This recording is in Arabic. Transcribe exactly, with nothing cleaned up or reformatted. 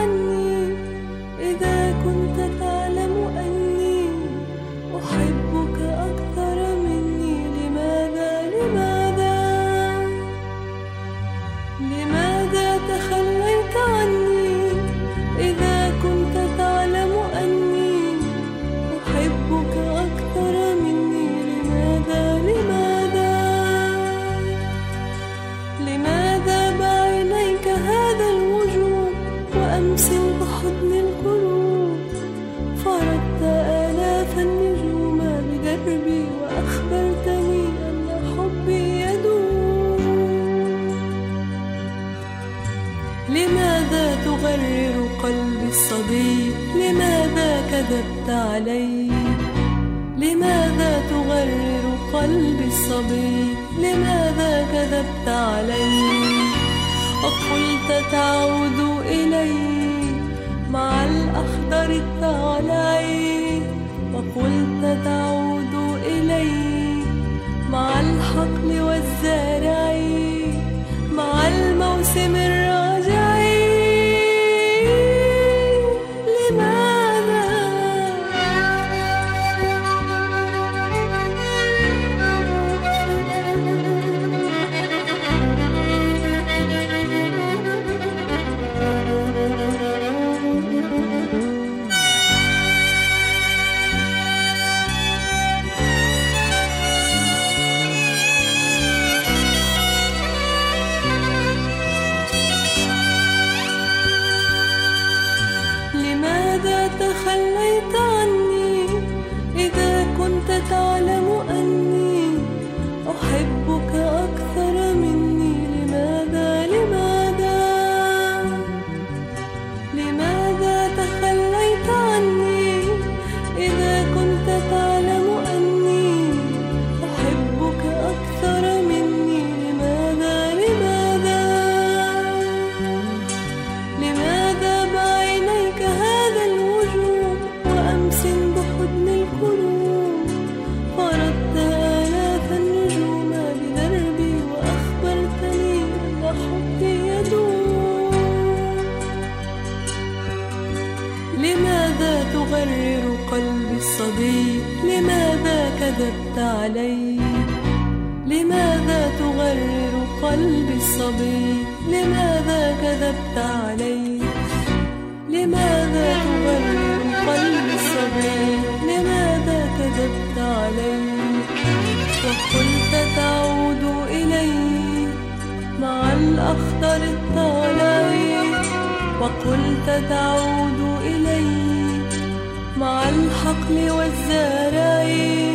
عني إذا كنت تعلم أني أحبك أكثر مني؟ لماذا لماذا لماذا تخليت عني إذا كنت تعلم أني أحبك أكثر مني؟ لماذا لماذا لماذا بعينيك هذا الوجود وأمس بحضن القلوب؟ فرضت آلاف النجوم بدربي وأخبرتني أن حبي يدوم. لماذا تغرر قلبي الصبي؟ لماذا كذبت علي؟ لماذا تغرر قلبي الصبي؟ لماذا كذبت علي؟ وقلت تعود إلي مع الأخضر الطالع، وقلت تعود إلي مع الحقل والزارع، مع الموسم الراجع. لماذا تخليت عني إذا كنت تعلم أني أحبك أكثر مني؟ لماذا لماذا لماذا تخليت عني إذا كنت تعلم أني أحبك أكثر مني؟ لماذا لماذا لماذا بعينيك هذا الوجود وأمس بحضن القلوب؟ فرضت آلاف النجوم بدربي وأخبرتني أن حبي يدوم. لماذا تغرر قلبي الصبي؟ لماذا كذبت علي؟ لماذا تغرر قلبي الصبي؟ لماذا كذبت علي؟ لماذا تغرر قلبي الصبي؟ لماذا كذبت علي؟ وقلت تعود إلي مع الأخضر الطالع، وقلت تعود إلي مع الحقل والزارع.